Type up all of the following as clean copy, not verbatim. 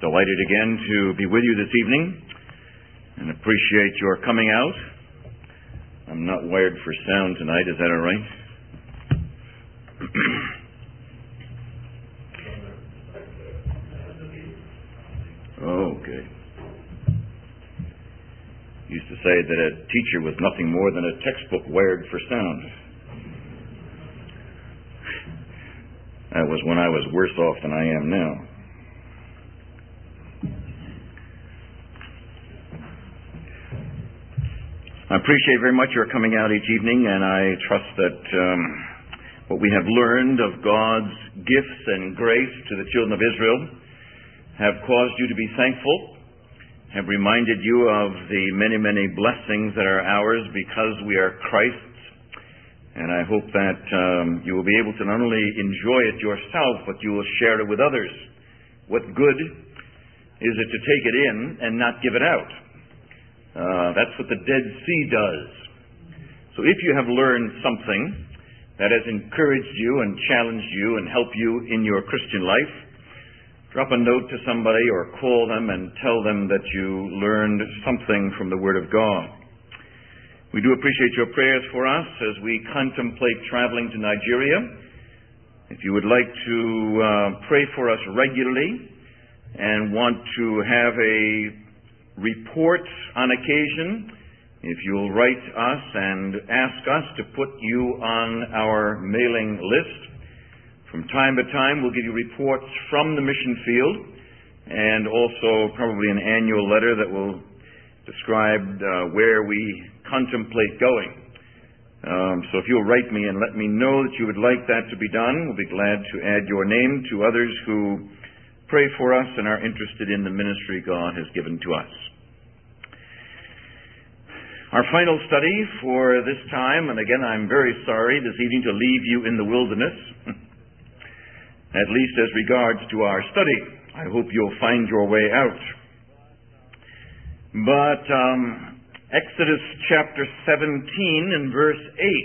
Delighted again to be with you this evening and appreciate your coming out. I'm not wired for sound tonight, is that all right? Okay. Used to say that a teacher was nothing more than a textbook wired for sound. That was when I was worse off than I am now. I appreciate very much your coming out each evening, and I trust that what we have learned of God's gifts and grace to the children of Israel have caused you to be thankful, have reminded you of the many, many blessings that are ours because we are Christ's. And I hope that you will be able to not only enjoy it yourself, but you will share it with others. What good is it to take it in and not give it out? That's what the Dead Sea does. So if you have learned something that has encouraged you and challenged you and helped you in your Christian life, drop a note to somebody or call them and tell them that you learned something from the Word of God. We do appreciate your prayers for us as we contemplate traveling to Nigeria. If you would like to pray for us regularly and want to have a report on occasion, if you'll write us and ask us to put you on our mailing list. From time to time, we'll give you reports from the mission field and also probably an annual letter that will describe where we contemplate going. So if you'll write me and let me know that you would like that to be done, we'll be glad to add your name to others who pray for us and are interested in the ministry God has given to us. Our final study for this time, and again I'm very sorry this evening to leave you in the wilderness, at least as regards to our study. I hope you'll find your way out. But Exodus chapter 17 and verse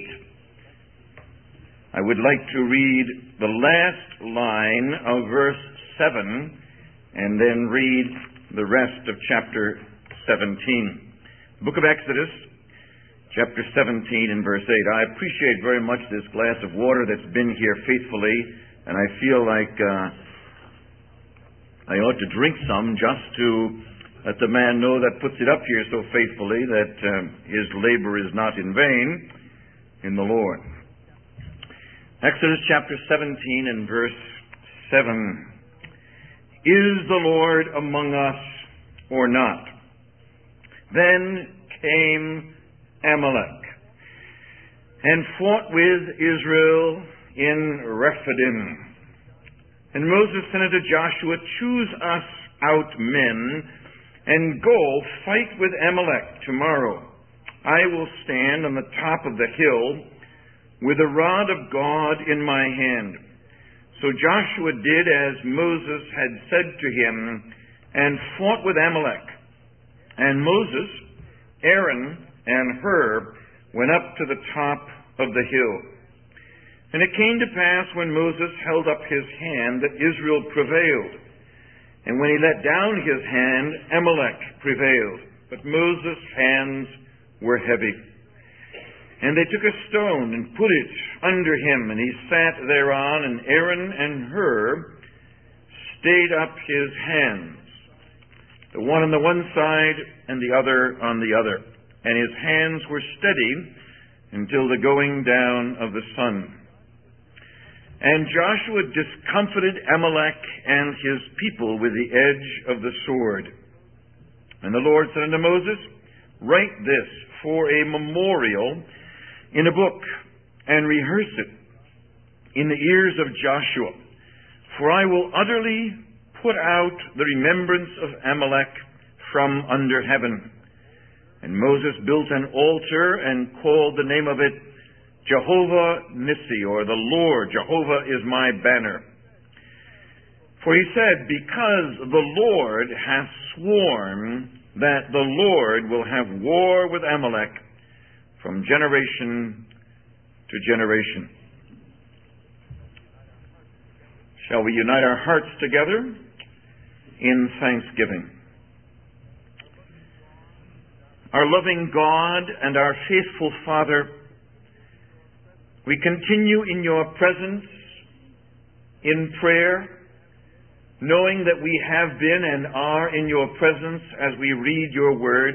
8. I would like to read the last line of verse 7 and then read the rest of chapter 17. Book of Exodus, chapter 17 and verse 8. I appreciate very much this glass of water that's been here faithfully, and I feel like I ought to drink some just to let the man know that puts it up here so faithfully that his labor is not in vain in the Lord. Exodus chapter 17 and verse 7. Is the Lord among us or not? Then came Amalek and fought with Israel in Rephidim. And Moses said unto Joshua, choose us out men, and go fight with Amalek tomorrow. I will stand on the top of the hill with the rod of God in my hand. So Joshua did as Moses had said to him, and fought with Amalek. And Moses, Aaron, and Hur went up to the top of the hill. And it came to pass when Moses held up his hand that Israel prevailed. And when he let down his hand, Amalek prevailed. But Moses' hands were heavy. And they took a stone and put it under him, and he sat thereon, and Aaron and Hur stayed up his hands, the one on the one side and the other on the other. And his hands were steady until the going down of the sun. And Joshua discomfited Amalek and his people with the edge of the sword. And the Lord said unto Moses, write this for a memorial in a book, and rehearse it in the ears of Joshua. For I will utterly put out the remembrance of Amalek from under heaven. And Moses built an altar and called the name of it Jehovah Nissi, or the Lord, Jehovah is my banner. For he said, because the Lord hath sworn that the Lord will have war with Amalek from generation to generation. Shall we unite our hearts together in thanksgiving. Our loving God and our faithful Father, we continue in your presence in prayer, knowing that we have been and are in your presence as we read your word.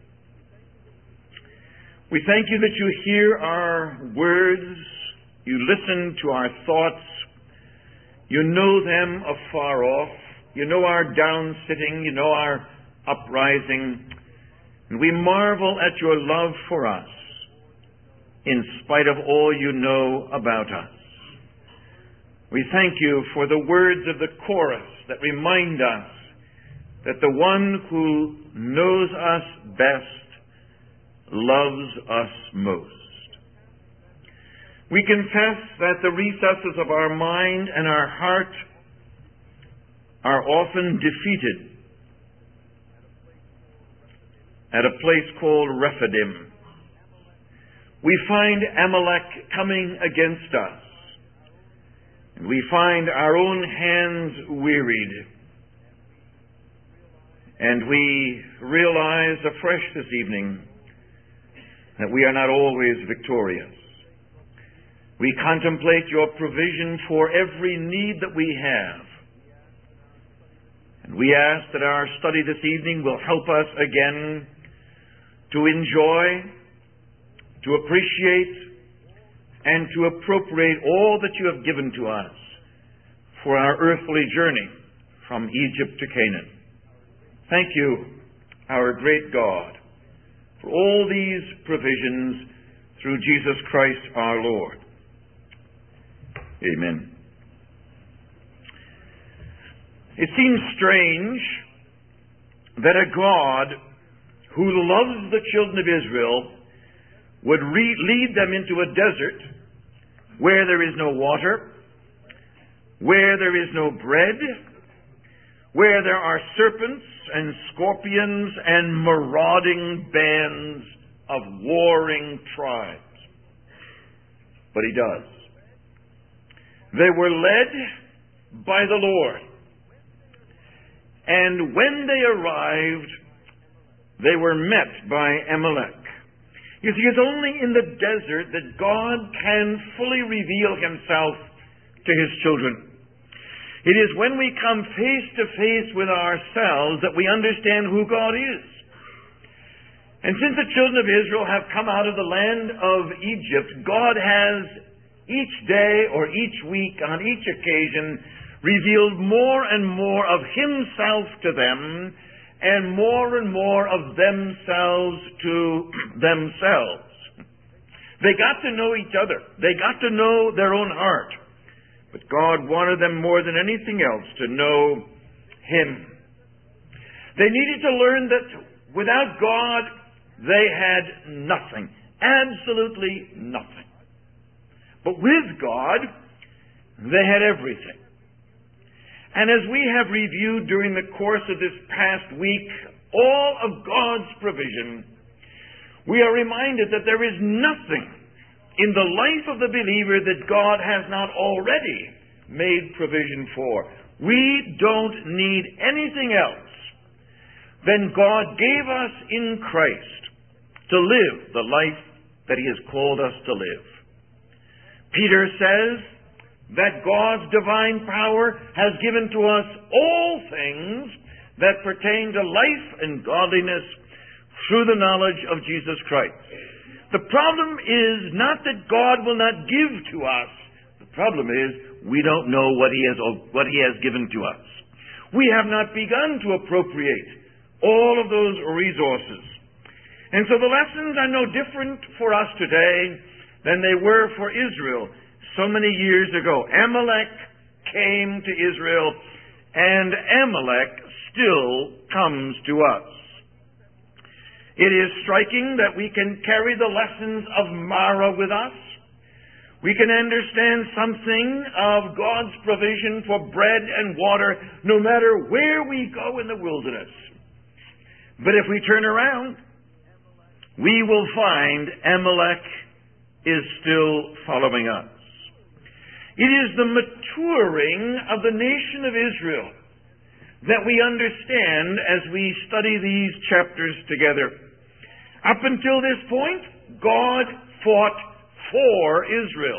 We thank you that you hear our words, you listen to our thoughts, you know them afar off, you know our down-sitting, you know our uprising, and we marvel at your love for us in spite of all you know about us. We thank you for the words of the chorus that remind us that the one who knows us best loves us most. We confess that the recesses of our mind and our heart are often defeated at a place called Rephidim. We find Amalek coming against us. And we find our own hands wearied. And we realize afresh this evening that we are not always victorious. We contemplate your provision for every need that we have. And we ask that our study this evening will help us again to enjoy, to appreciate, and to appropriate all that you have given to us for our earthly journey from Egypt to Canaan. Thank you, our great God, for all these provisions through Jesus Christ our Lord. Amen. It seems strange that a God who loves the children of Israel would lead them into a desert where there is no water, where there is no bread, where there are serpents and scorpions and marauding bands of warring tribes. But he does. They were led by the Lord. And when they arrived, they were met by Amalek. You see, it's only in the desert that God can fully reveal himself to his children. It is when we come face to face with ourselves that we understand who God is. And since the children of Israel have come out of the land of Egypt, God has each day or each week, on each occasion, revealed more and more of himself to them and more of themselves to themselves. They got to know each other. They got to know their own heart. But God wanted them more than anything else to know him. They needed to learn that without God, they had nothing. Absolutely nothing. But with God, they had everything. And as we have reviewed during the course of this past week all of God's provision, we are reminded that there is nothing in the life of the believer that God has not already made provision for. We don't need anything else than God gave us in Christ to live the life that he has called us to live. Peter says that God's divine power has given to us all things that pertain to life and godliness through the knowledge of Jesus Christ. The problem is not that God will not give to us. The problem is we don't know what he has given to us. We have not begun to appropriate all of those resources. And so the lessons are no different for us today than they were for Israel so many years ago. Amalek came to Israel, and Amalek still comes to us. It is striking that we can carry the lessons of Marah with us. We can understand something of God's provision for bread and water no matter where we go in the wilderness. But if we turn around, we will find Amalek is still following us. It is the maturing of the nation of Israel that we understand as we study these chapters together. Up until this point, God fought for Israel.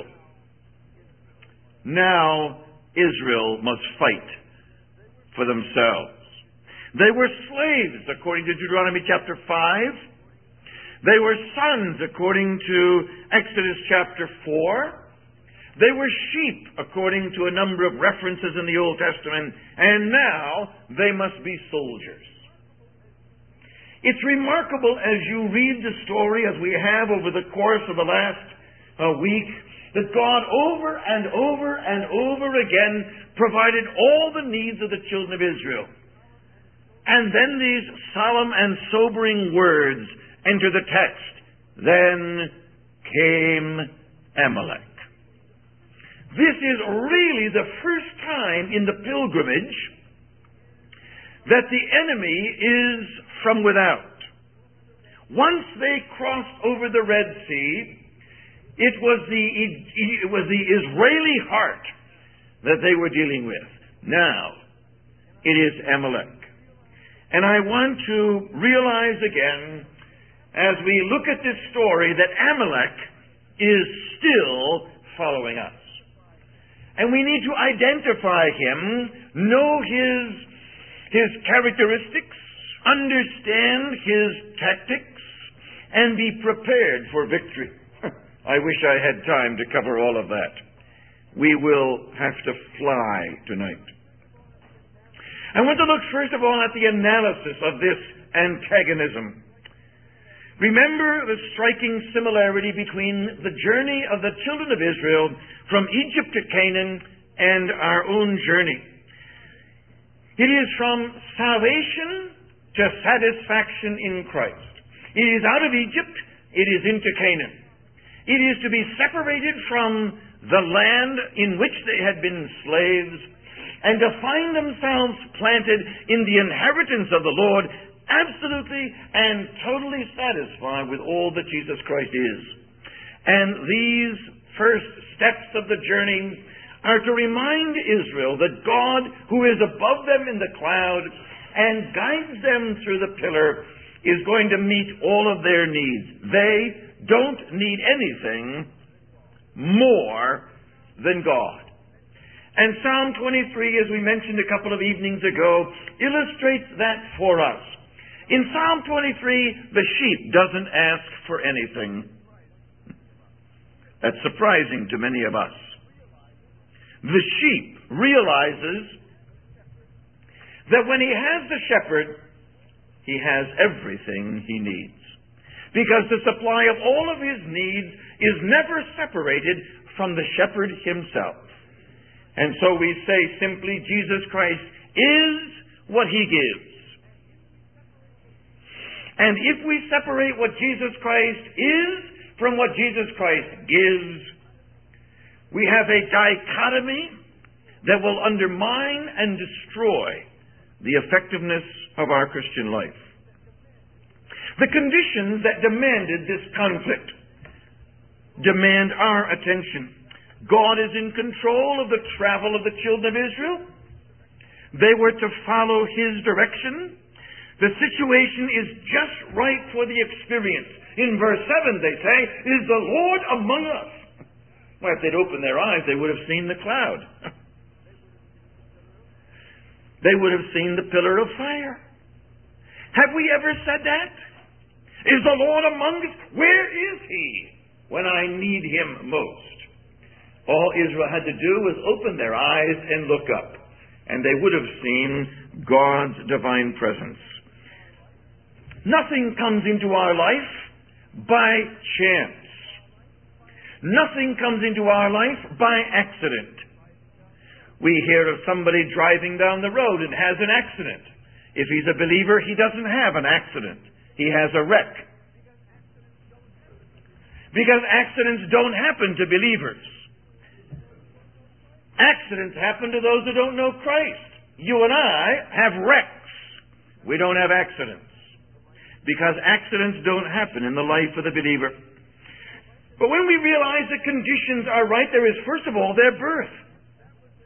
Now, Israel must fight for themselves. They were slaves, according to Deuteronomy chapter 5. They were sons, according to Exodus chapter 4. They were sheep, according to a number of references in the Old Testament. And now they must be soldiers. It's remarkable as you read the story, as we have over the course of the last week, that God over and over and over again provided all the needs of the children of Israel. And then these solemn and sobering words enter the text. Then came Amalek. This is really the first time in the pilgrimage that the enemy is from without. Once they crossed over the Red Sea, it was the Israeli heart that they were dealing with. Now, it is Amalek. And I want to realize again, as we look at this story, that Amalek is still following us. And we need to identify him, know his characteristics, understand his tactics, and be prepared for victory. I wish I had time to cover all of that. We will have to fly tonight. I want to look first of all at the analysis of this antagonism. Remember the striking similarity between the journey of the children of Israel from Egypt to Canaan and our own journey. It is from salvation to satisfaction in Christ. It is out of Egypt, it is into Canaan. It is to be separated from the land in which they had been slaves and to find themselves planted in the inheritance of the Lord, absolutely and totally satisfied with all that Jesus Christ is. And these first steps of the journey are to remind Israel that God, who is above them in the cloud and guides them through the pillar, is going to meet all of their needs. They don't need anything more than God. And Psalm 23, as we mentioned a couple of evenings ago, illustrates that for us. In Psalm 23, the sheep doesn't ask for anything. That's surprising to many of us. The sheep realizes that when he has the shepherd, he has everything he needs. Because the supply of all of his needs is never separated from the shepherd himself. And so we say simply, Jesus Christ is what he gives. And if we separate what Jesus Christ is from what Jesus Christ gives, we have a dichotomy that will undermine and destroy the effectiveness of our Christian life. The conditions that demanded this conflict demand our attention. God is in control of the travel of the children of Israel. They were to follow his direction. The situation is just right for the experience. In verse 7 they say, "Is the Lord among us?" Well, if they'd opened their eyes, they would have seen the cloud. They would have seen the pillar of fire. Have we ever said that? Is the Lord among us? Where is he when I need him most? All Israel had to do was open their eyes and look up, and they would have seen God's divine presence. Nothing comes into our life by chance. Nothing comes into our life by accident. We hear of somebody driving down the road and has an accident. If he's a believer, he doesn't have an accident. He has a wreck. Because accidents don't happen to believers. Accidents happen to those who don't know Christ. You and I have wrecks. We don't have accidents. Because accidents don't happen in the life of the believer. But when we realize the conditions are right, there is first of all their birth.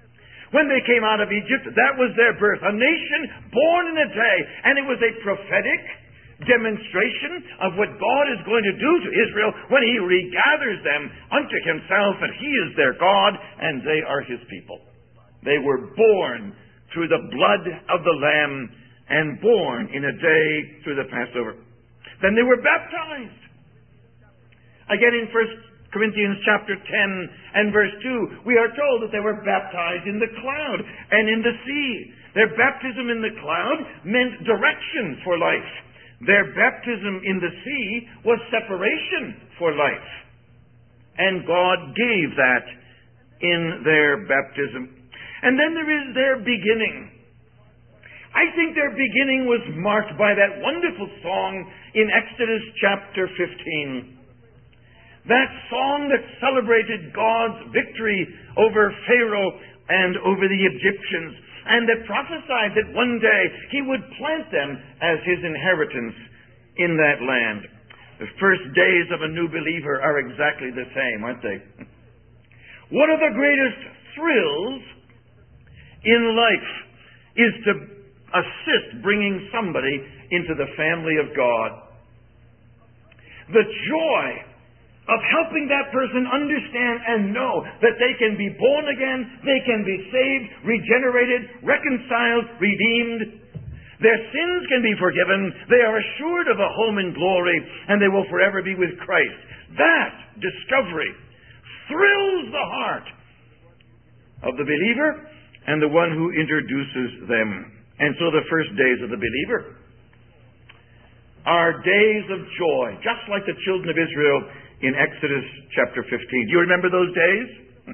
When they came out of Egypt, that was their birth. A nation born in a day. And it was a prophetic demonstration of what God is going to do to Israel when He regathers them unto Himself, and He is their God, and they are His people. They were born through the blood of the Lamb, and born in a day through the Passover. Then they were baptized. Again in 1 Corinthians chapter 10 and verse 2, we are told that they were baptized in the cloud and in the sea. Their baptism in the cloud meant direction for life. Their baptism in the sea was separation for life. And God gave that in their baptism. And then there is their beginning. I think their beginning was marked by that wonderful song in Exodus chapter 15. That song that celebrated God's victory over Pharaoh and over the Egyptians, and that prophesied that one day He would plant them as His inheritance in that land. The first days of a new believer are exactly the same, aren't they? One of the greatest thrills in life is to assist bringing somebody into the family of God. The joy of helping that person understand and know that they can be born again, they can be saved, regenerated, reconciled, redeemed. Their sins can be forgiven, they are assured of a home in glory, and they will forever be with Christ. That discovery thrills the heart of the believer and the one who introduces them. And so the first days of the believer are days of joy, just like the children of Israel in Exodus chapter 15. Do you remember those days?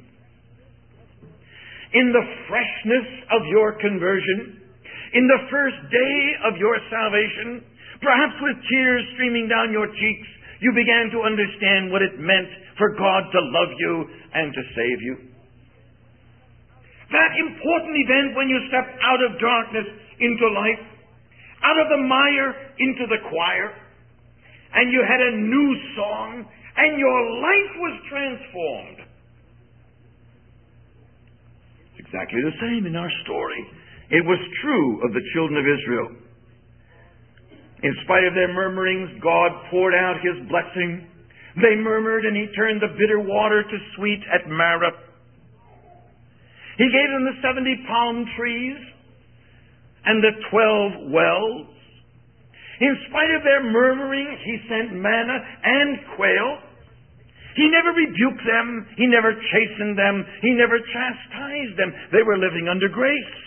In the freshness of your conversion, in the first day of your salvation, perhaps with tears streaming down your cheeks, you began to understand what it meant for God to love you and to save you. That important event when you stepped out of darkness into light, out of the mire into the choir, and you had a new song, and your life was transformed. It's exactly the same in our story. It was true of the children of Israel. In spite of their murmurings, God poured out His blessing. They murmured, and He turned the bitter water to sweet at Marah. He gave them the 70 palm trees and the 12 wells. In spite of their murmuring, He sent manna and quail. He never rebuked them. He never chastened them. He never chastised them. They were living under grace.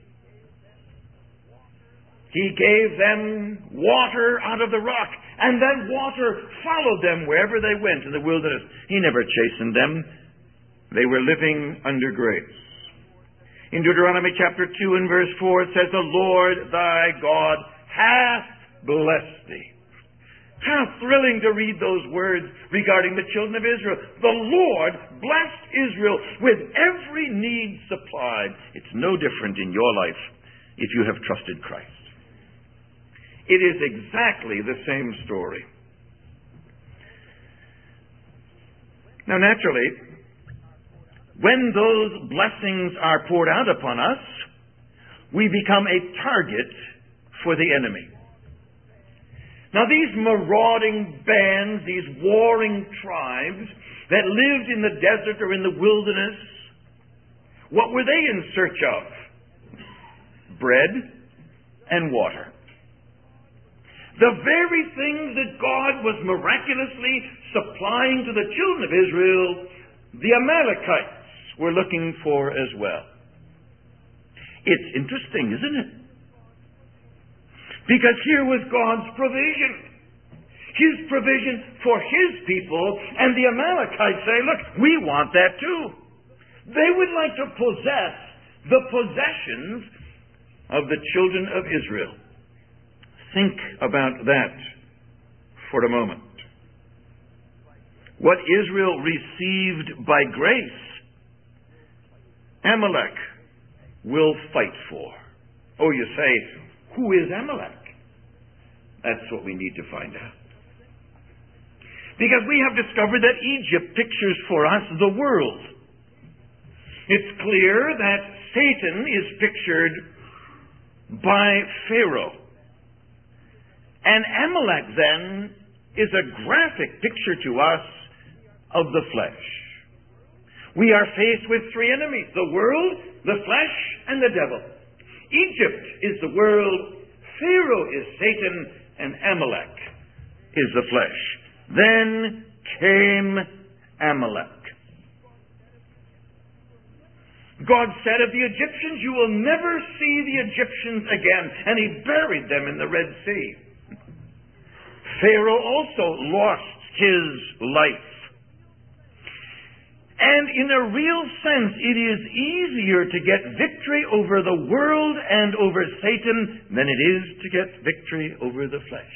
He gave them water out of the rock, and that water followed them wherever they went in the wilderness. He never chastened them. They were living under grace. In Deuteronomy chapter 2 and verse 4, it says, "The Lord thy God hath blessed thee." How thrilling to read those words regarding the children of Israel. The Lord blessed Israel with every need supplied. It's no different in your life if you have trusted Christ. It is exactly the same story. Now, naturally, when those blessings are poured out upon us, we become a target for the enemy. Now, these marauding bands, these warring tribes that lived in the desert or in the wilderness, what were they in search of? Bread and water. The very things that God was miraculously supplying to the children of Israel, the Amalekites were looking for as well. It's interesting, isn't it? Because here was God's provision. His provision for His people, and the Amalekites say, look, we want that too. They would like to possess the possessions of the children of Israel. Think about that for a moment. What Israel received by grace, Amalek will fight for. Oh, you say, who is Amalek? That's what we need to find out. Because we have discovered that Egypt pictures for us the world. It's clear that Satan is pictured by Pharaoh. And Amalek, then, is a graphic picture to us of the flesh. We are faced with three enemies: the world, the flesh, and the devil. Egypt is the world, Pharaoh is Satan, and Amalek is the flesh. Then came Amalek. God said of the Egyptians, "You will never see the Egyptians again," and he buried them in the Red Sea. Pharaoh also lost his life. And in a real sense, it is easier to get victory over the world and over Satan than it is to get victory over the flesh.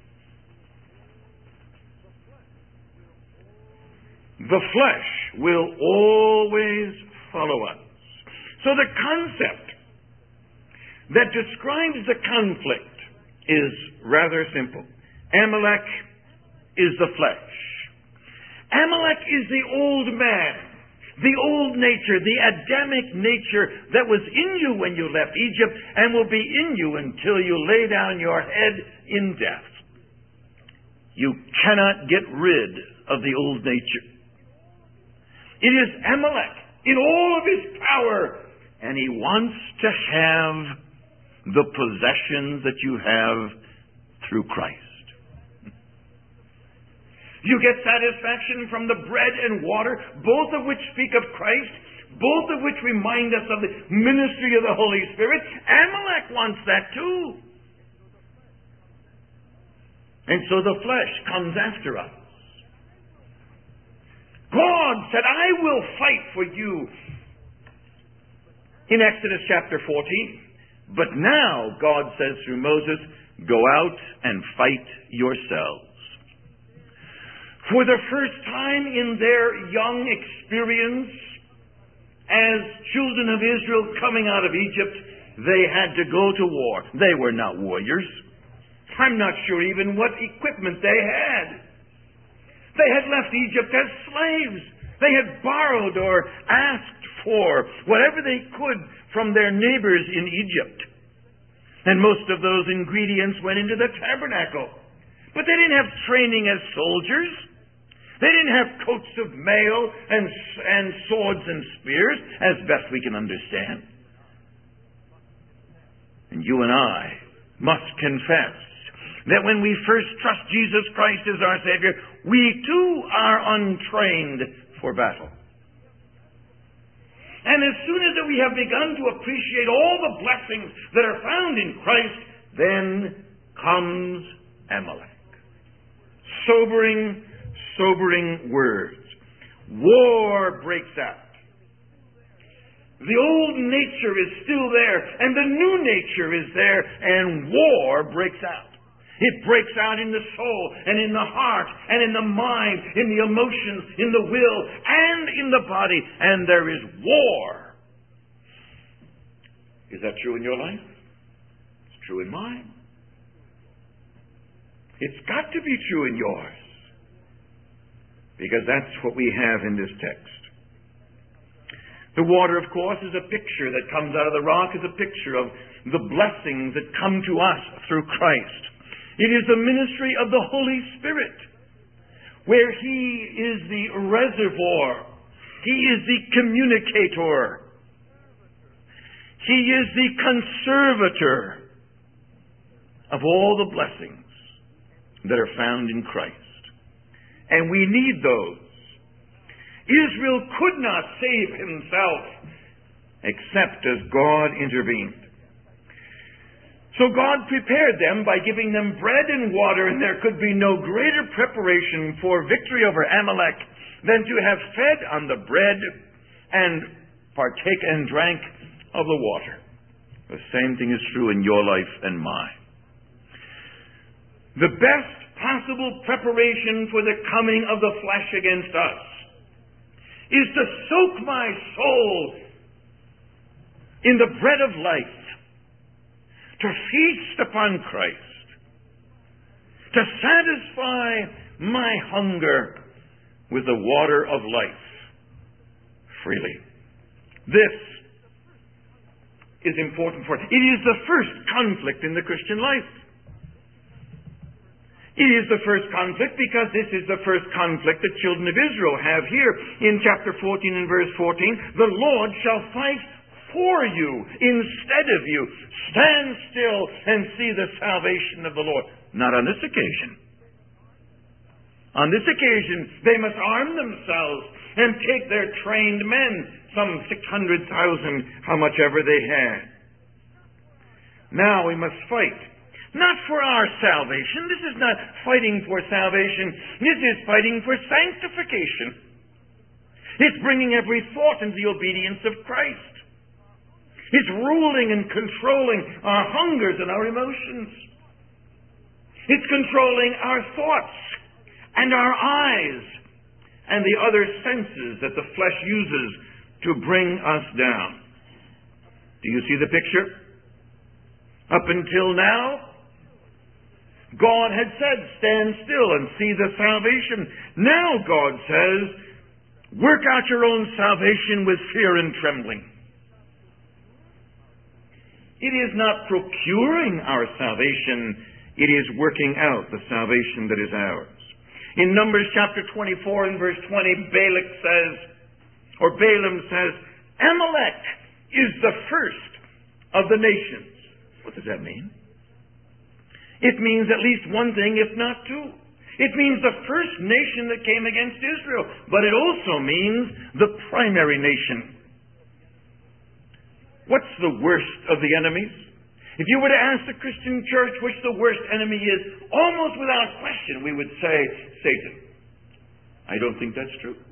The flesh will always follow us. So the concept that describes the conflict is rather simple. Amalek is the flesh. Amalek is the old man, the old nature, the Adamic nature that was in you when you left Egypt and will be in you until you lay down your head in death. You cannot get rid of the old nature. It is Amalek in all of his power, and he wants to have the possessions that you have through Christ. You get satisfaction from the bread and water, both of which speak of Christ, both of which remind us of the ministry of the Holy Spirit. Amalek wants that too. And so the flesh comes after us. God said, "I will fight for you," in Exodus chapter 14. But now God says through Moses, "Go out and fight yourselves." For the first time in their young experience as children of Israel coming out of Egypt, they had to go to war. They were not warriors. I'm not sure even what equipment they had. They had left Egypt as slaves. They had borrowed or asked for whatever they could from their neighbors in Egypt. And most of those ingredients went into the tabernacle. But they didn't have training as soldiers. They didn't have coats of mail and swords and spears, as best we can understand. And you and I must confess that when we first trust Jesus Christ as our Savior, we too are untrained for battle. And as soon as we have begun to appreciate all the blessings that are found in Christ, then comes Amalek. Sobering words. War breaks out. The old nature is still there, and the new nature is there, and war breaks out. It breaks out in the soul, and in the heart, and in the mind, in the emotions, in the will, and in the body, and there is war. Is that true in your life? It's true in mine. It's got to be true in yours, because that's what we have in this text. The water, of course, is a picture that comes out of the rock, is a picture of the blessings that come to us through Christ. It is the ministry of the Holy Spirit, where He is the reservoir. He is the communicator. He is the conservator of all the blessings that are found in Christ. And we need those. Israel could not save himself except as God intervened. So God prepared them by giving them bread and water, and there could be no greater preparation for victory over Amalek than to have fed on the bread and partake and drank of the water. The same thing is true in your life and mine. The best possible preparation for the coming of the flesh against us is to soak my soul in the bread of life, to feast upon Christ, to satisfy my hunger with the water of life freely. This is important for it. It is the first conflict in the Christian life. It is the first conflict because this is the first conflict the children of Israel have here. In chapter 14 and verse 14, the Lord shall fight for you instead of you. Stand still and see the salvation of the Lord. Not on this occasion. On this occasion, they must arm themselves and take their trained men, some 600,000, how much ever they had. Now we must fight. Not for our salvation. This is not fighting for salvation. This is fighting for sanctification. It's bringing every thought into the obedience of Christ. It's ruling and controlling our hungers and our emotions. It's controlling our thoughts and our eyes and the other senses that the flesh uses to bring us down. Do you see the picture? Up until now, God had said, stand still and see the salvation. Now God says, work out your own salvation with fear and trembling. It is not procuring our salvation, it is working out the salvation that is ours. In Numbers chapter 24 and verse 20, Balaam says, Amalek is the first of the nations. What does that mean? It means at least one thing, if not two. It means the first nation that came against Israel. But it also means the primary nation. What's the worst of the enemies? If you were to ask the Christian church which the worst enemy is, almost without question we would say Satan. I don't think that's true.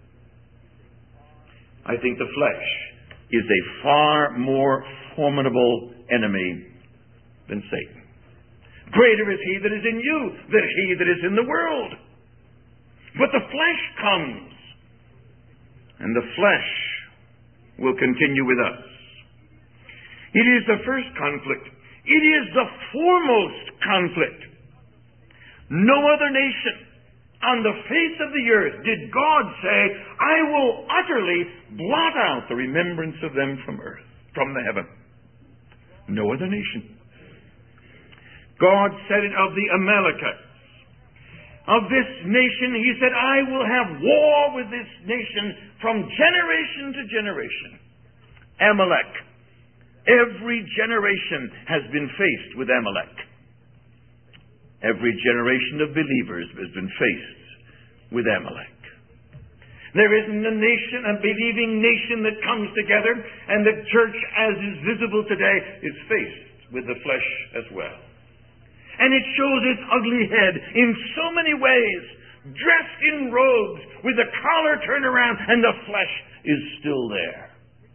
I think the flesh is a far more formidable enemy than Satan. Greater is he that is in you than he that is in the world. But the flesh comes, and the flesh will continue with us. It is the first conflict. It is the foremost conflict. No other nation on the face of the earth did God say, I will utterly blot out the remembrance of them from the heaven. No other nation. God said it of the Amalekites. Of this nation, he said, I will have war with this nation from generation to generation. Amalek. Every generation has been faced with Amalek. Every generation of believers has been faced with Amalek. There isn't a nation, a believing nation that comes together, and the church as is visible today is faced with the flesh as well. And it shows its ugly head in so many ways, dressed in robes, with the collar turned around, and the flesh is still there.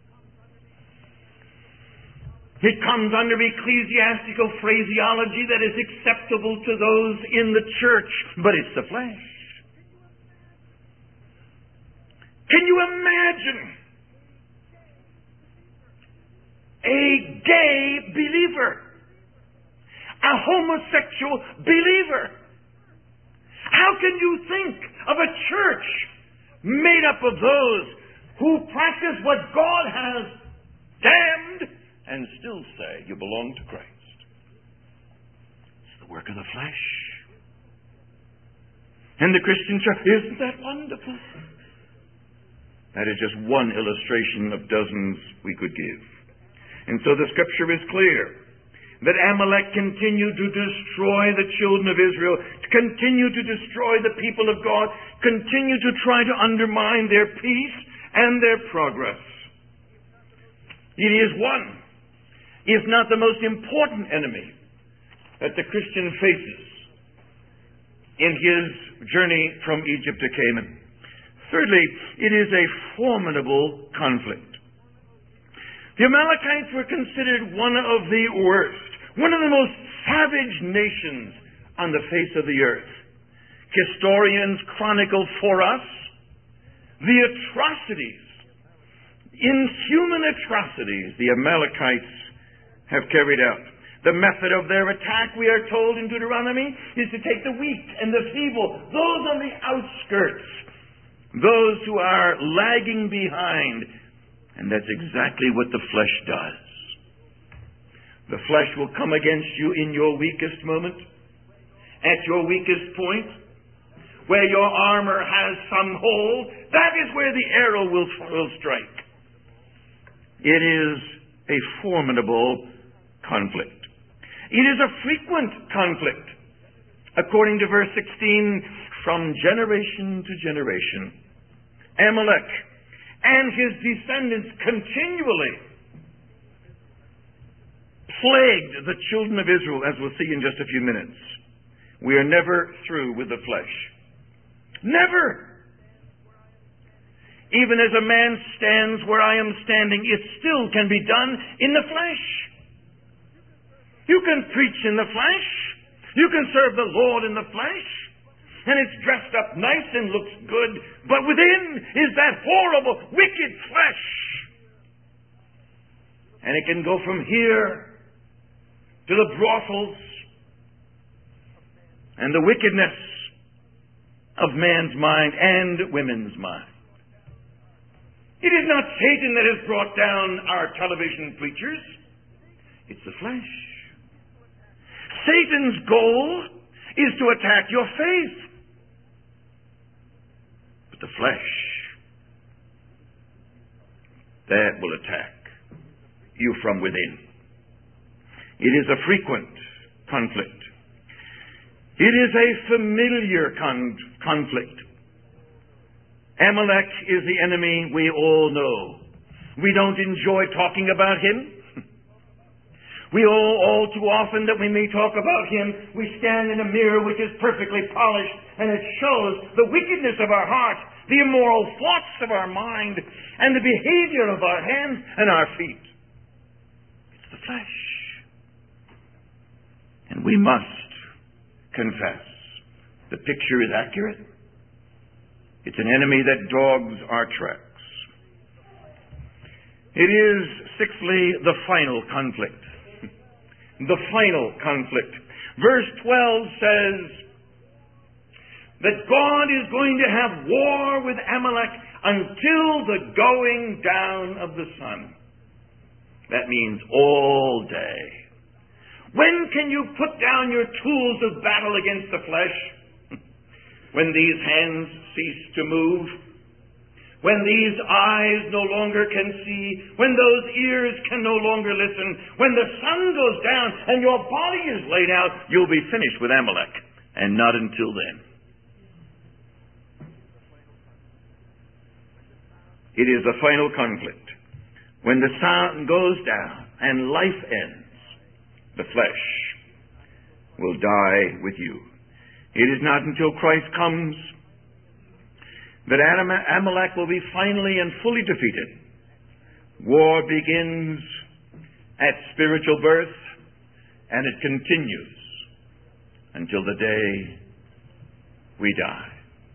It comes under ecclesiastical phraseology that is acceptable to those in the church, but it's the flesh. Can you imagine a gay believer? A homosexual believer? How can you think of a church made up of those who practice what God has damned and still say you belong to Christ? It's the work of the flesh. And the Christian church, isn't that wonderful? That is just one illustration of dozens we could give. And so the scripture is clear that Amalek continued to destroy the children of Israel, to continue to destroy the people of God, continue to try to undermine their peace and their progress. It is one, if not the most important enemy that the Christian faces in his journey from Egypt to Canaan. Thirdly, it is a formidable conflict. The Amalekites were considered one of the worst, one of the most savage nations on the face of the earth. Historians chronicle for us the atrocities, inhuman atrocities the Amalekites have carried out. The method of their attack, we are told in Deuteronomy, is to take the weak and the feeble, those on the outskirts, those who are lagging behind, And that's exactly what the flesh does. The flesh will come against you in your weakest moment, at your weakest point, where your armor has some hole. That is where the arrow will strike. It is a formidable conflict. It is a frequent conflict. According to verse 16, from generation to generation, Amalek and his descendants continually plagued the children of Israel, as we'll see in just a few minutes. We are never through with the flesh. Never! Even as a man stands where I am standing, it still can be done in the flesh. You can preach in the flesh. You can serve the Lord in the flesh. And it's dressed up nice and looks good. But within is that horrible, wicked flesh. And it can go from here to the brothels and the wickedness of man's mind and women's mind. It is not Satan that has brought down our television preachers. It's the flesh. Satan's goal is to attack your faith. But the flesh, that will attack you from within. It is a frequent conflict. It is a familiar conflict. Amalek is the enemy we all know. We don't enjoy talking about him. We all too often that we may talk about him, we stand in a mirror which is perfectly polished, and it shows the wickedness of our heart, the immoral thoughts of our mind, and the behavior of our hands and our feet. It's the flesh. And we must confess the picture is accurate. It's an enemy that dogs our tracks. It is, sixthly, the final conflict. The final conflict. Verse 12 says that God is going to have war with Amalek until the going down of the sun. That means all day. When can you put down your tools of battle against the flesh? When these hands cease to move, when these eyes no longer can see, when those ears can no longer listen, when the sun goes down and your body is laid out, you'll be finished with Amalek, and not until then. It is the final conflict. When the sun goes down and life ends, the flesh will die with you. It is not until Christ comes that Amalek will be finally and fully defeated. War begins at spiritual birth, and it continues until the day we die.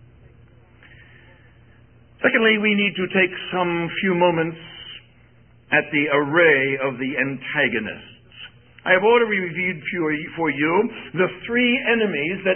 Secondly, we need to take some few moments at the array of the antagonists. I have already reviewed for you the three enemies that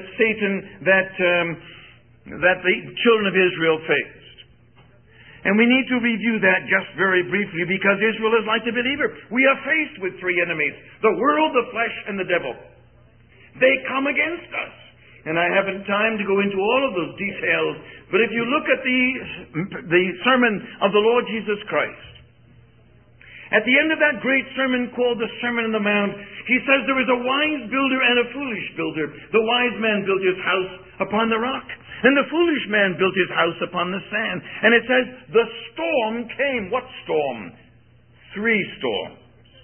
that the children of Israel faced. And we need to review that just very briefly because Israel is like the believer. We are faced with three enemies: the world, the flesh, and the devil. They come against us. And I haven't time to go into all of those details, but if you look at the sermon of the Lord Jesus Christ, at the end of that great sermon called the Sermon on the Mount, he says there is a wise builder and a foolish builder. The wise man built his house upon the rock, and the foolish man built his house upon the sand. And it says the storm came. What storm? 3 storms.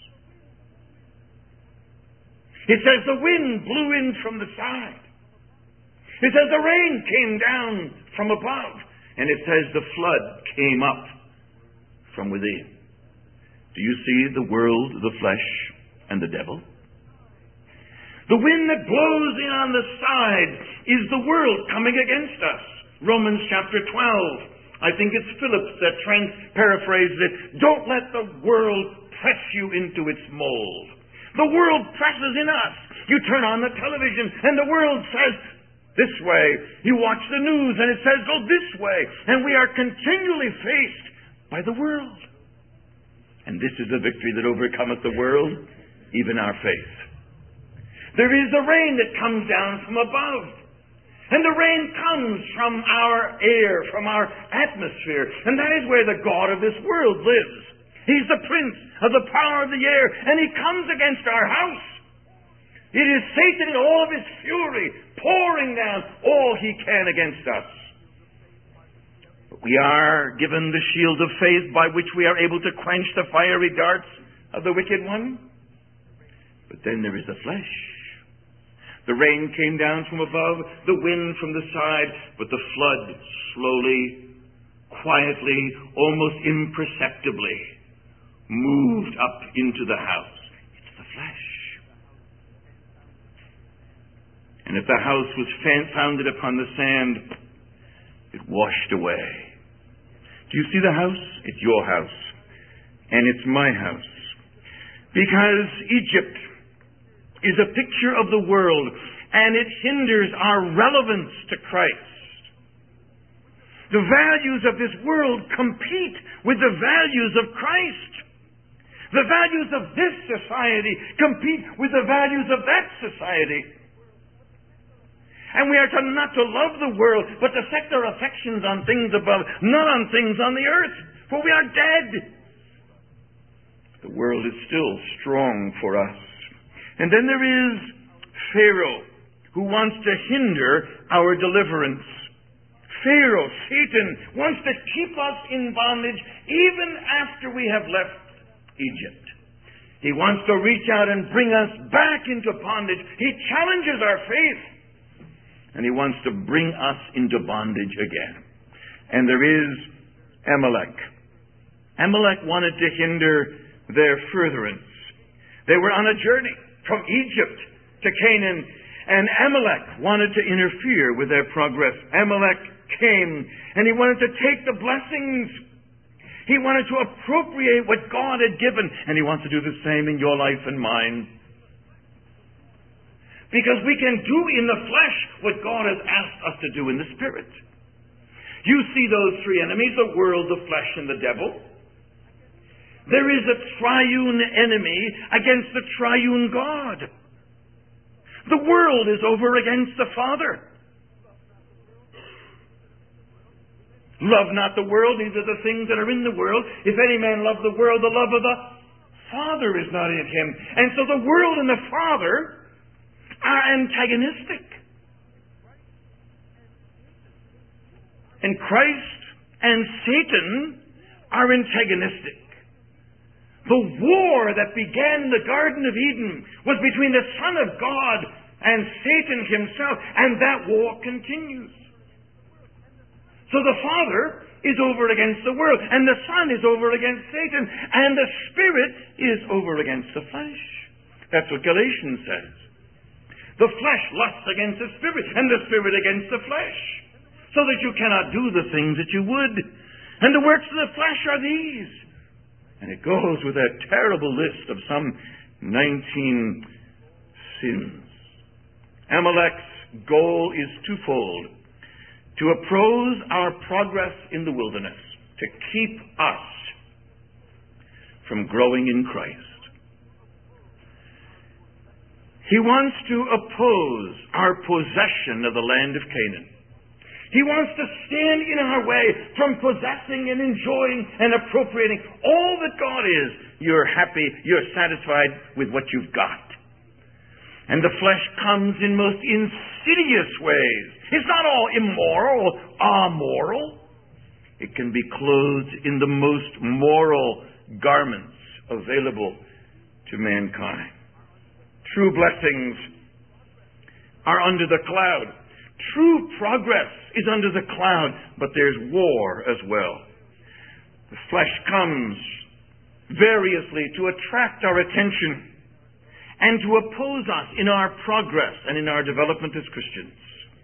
It says the wind blew in from the side. It says the rain came down from above. And it says the flood came up from within. Do you see the world, the flesh, and the devil? The wind that blows in on the side is the world coming against us. Romans chapter 12. I think it's Phillips that paraphrased it. Don't let the world press you into its mold. The world presses in us. You turn on the television and the world says this way. You watch the news and it says go this way. And we are continually faced by the world. And this is the victory that overcometh the world, even our faith. There is a rain that comes down from above. And the rain comes from our air, from our atmosphere. And that is where the God of this world lives. He's the prince of the power of the air, and he comes against our house. It is Satan in all of his fury, pouring down all he can against us. But we are given the shield of faith by which we are able to quench the fiery darts of the wicked one. But then there is the flesh. The rain came down from above, the wind from the side, but the flood slowly, quietly, almost imperceptibly moved up into the house. It's the flesh. And if the house was founded upon the sand, it washed away. Do you see the house? It's your house. And it's my house. Because Egypt is a picture of the world, and it hinders our relevance to Christ. The values of this world compete with the values of Christ. The values of this society compete with the values of that society. And we are not to love the world, but to set our affections on things above, not on things on the earth, for we are dead. The world is still strong for us. And then there is Pharaoh, who wants to hinder our deliverance. Pharaoh, Satan, wants to keep us in bondage even after we have left Egypt. He wants to reach out and bring us back into bondage. He challenges our faith. And he wants to bring us into bondage again. And there is Amalek. Amalek wanted to hinder their furtherance. They were on a journey from Egypt to Canaan, and Amalek wanted to interfere with their progress. Amalek came, and he wanted to take the blessings. He wanted to appropriate what God had given, and he wants to do the same in your life and mine. Because we can do in the flesh what God has asked us to do in the Spirit. You see those three enemies, the world, the flesh, and the devil. There is a triune enemy against the triune God. The world is over against the Father. Love not the world, neither the things that are in the world. If any man love the world, the love of the Father is not in him. And so the world and the Father are antagonistic. And Christ and Satan are antagonistic. The war that began in the Garden of Eden was between the Son of God and Satan himself, and that war continues. So the Father is over against the world, and the Son is over against Satan, and the Spirit is over against the flesh. That's what Galatians says. The flesh lusts against the Spirit, and the Spirit against the flesh, so that you cannot do the things that you would. And the works of the flesh are these. And it goes with that terrible list of some 19 sins. Amalek's goal is twofold: to oppose our progress in the wilderness, to keep us from growing in Christ. He wants to oppose our possession of the land of Canaan. He wants to stand in our way from possessing and enjoying and appropriating all that God is. You're happy, you're satisfied with what you've got. And the flesh comes in most insidious ways. It's not all immoral or amoral. It can be clothed in the most moral garments available to mankind. True blessings are under the cloud. True progress is under the cloud, but there's war as well. The flesh comes variously to attract our attention and to oppose us in our progress and in our development as Christians.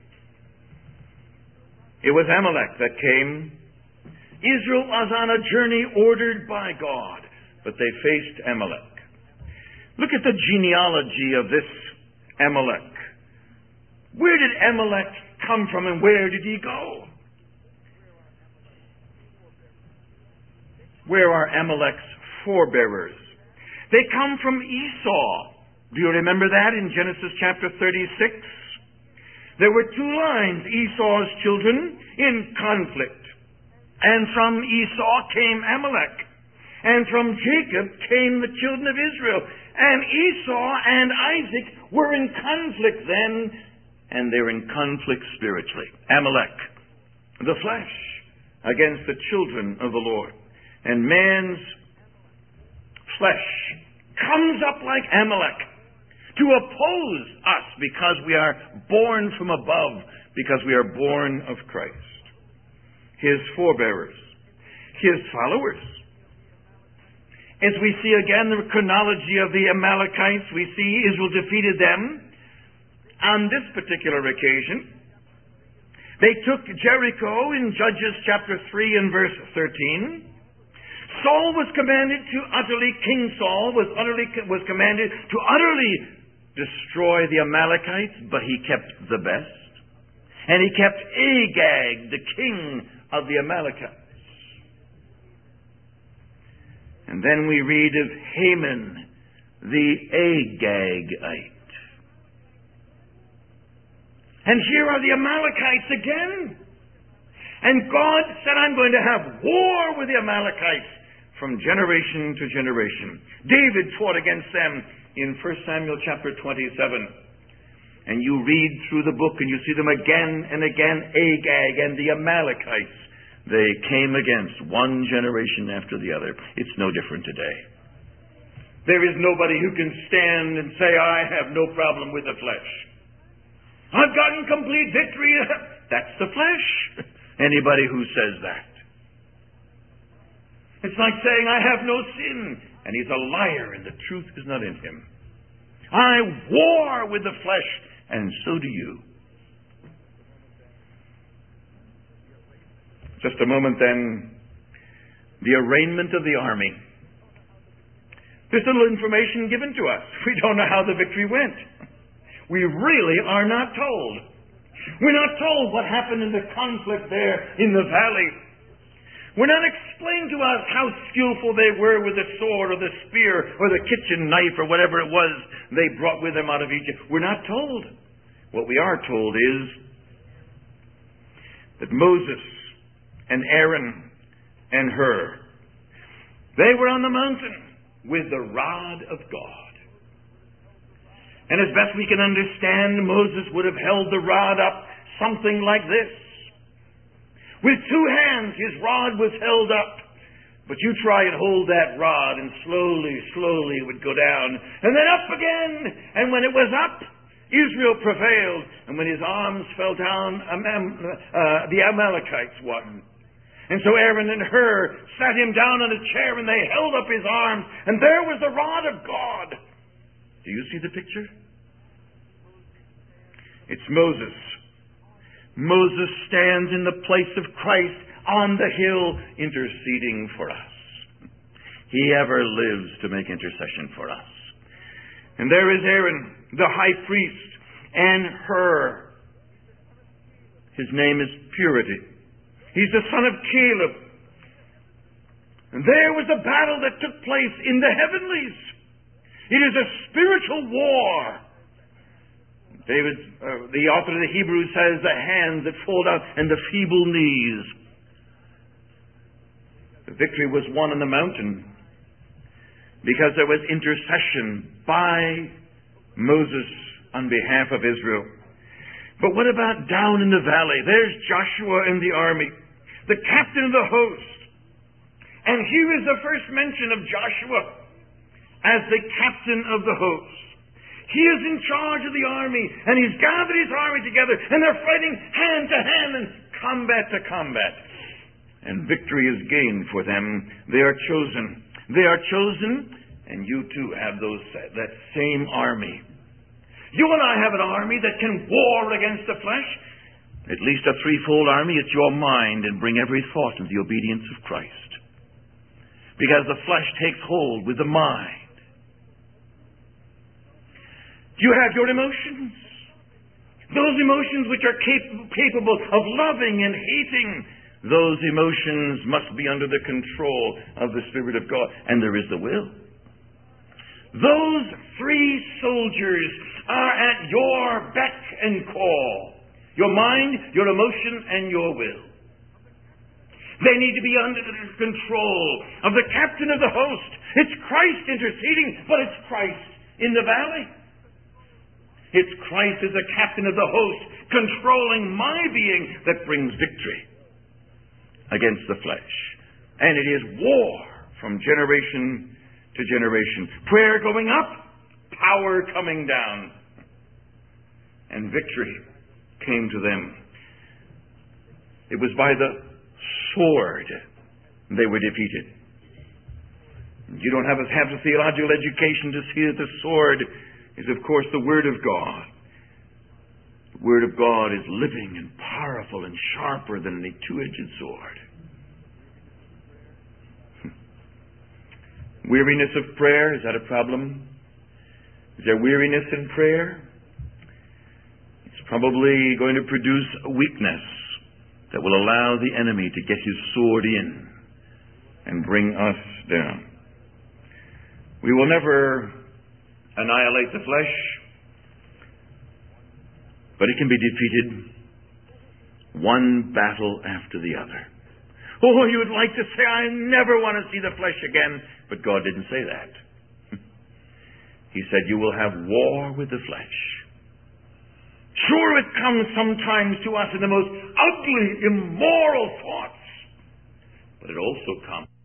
It was Amalek that came. Israel was on a journey ordered by God, but they faced Amalek. Look at the genealogy of this Amalek. Where did Amalek come from, and where did he go? Where are Amalek's forebearers. They come from Esau. Do you remember that in Genesis chapter 36? There were two lines, Esau's children in conflict. And from Esau came Amalek. And from Jacob came the children of Israel. And Esau and Isaac were in conflict then, and they're in conflict spiritually. Amalek, the flesh, against the children of the Lord. And man's flesh comes up like Amalek to oppose us because we are born from above, because we are born of Christ. His forebearers, his followers. As we see again the chronology of the Amalekites, we see Israel defeated them. On this particular occasion, they took Jericho in Judges chapter 3 and verse 13. Saul was commanded to King Saul was commanded to utterly destroy the Amalekites, but he kept the best. And he kept Agag, the king of the Amalekites. And then we read of Haman, the Agagite. And here are the Amalekites again. And God said, I'm going to have war with the Amalekites from generation to generation. David fought against them in 1 Samuel chapter 27. And you read through the book and you see them again and again, Agag and the Amalekites. They came against one generation after the other. It's no different today. There is nobody who can stand and say, I have no problem with the flesh. I've gotten complete victory. That's the flesh. Anybody who says that. It's like saying, I have no sin. And he's a liar and the truth is not in him. I war with the flesh, and so do you. Just a moment then, the arraignment of the army. There's little information given to us. We don't know how the victory went. We really are not told. We're not told what happened in the conflict there in the valley. We're not explained to us how skillful they were with the sword or the spear or the kitchen knife or whatever it was they brought with them out of Egypt. We're not told. What we are told is that Moses and Aaron and Hur, they were on the mountain with the rod of God. And as best we can understand, Moses would have held the rod up something like this. With two hands, his rod was held up. But you try and hold that rod, and slowly, slowly it would go down. And then up again. And when it was up, Israel prevailed. And when his arms fell down, the Amalekites won. And so Aaron and Hur sat him down on a chair, and they held up his arms. And there was the rod of God. Do you see the picture? It's Moses. Moses stands in the place of Christ on the hill interceding for us. He ever lives to make intercession for us. And there is Aaron, the high priest, and Hur. His name is Purity. He's the son of Caleb. And there was a battle that took place in the heavenlies. It is a spiritual war. David, the author of the Hebrews, says the hands that fall down and the feeble knees. The victory was won on the mountain because there was intercession by Moses on behalf of Israel. But what about down in the valley? There's Joshua and the army, the captain of the host. And here is the first mention of Joshua as the captain of the host. He is in charge of the army, and he's gathered his army together, and they're fighting hand to hand and combat to combat. And victory is gained for them. They are chosen. They are chosen, and you too have that same army. You and I have an army that can war against the flesh. At least a threefold army. It's your mind, and bring every thought into the obedience of Christ. Because the flesh takes hold with the mind. You have your emotions. Those emotions which are capable of loving and hating. Those emotions must be under the control of the Spirit of God. And there is the will. Those three soldiers are at your beck and call. Your mind, your emotion, and your will. They need to be under the control of the captain of the host. It's Christ interceding, but it's Christ in the valley. It's Christ as the captain of the host, controlling my being, that brings victory against the flesh. And it is war from generation to generation. Prayer going up, power coming down. And victory came to them. It was by the sword they were defeated. You don't have a theological education to see that the sword is, of course, the Word of God. The Word of God is living and powerful and sharper than a two-edged sword. Weariness of prayer, is that a problem? Is there weariness in prayer? It's probably going to produce a weakness that will allow the enemy to get his sword in and bring us down. We will never annihilate the flesh, but it can be defeated one battle after the other. Oh, you would like to say, I never want to see the flesh again. But God didn't say that. He said, you will have war with the flesh. Sure, it comes sometimes to us in the most ugly, immoral thoughts. But it also comes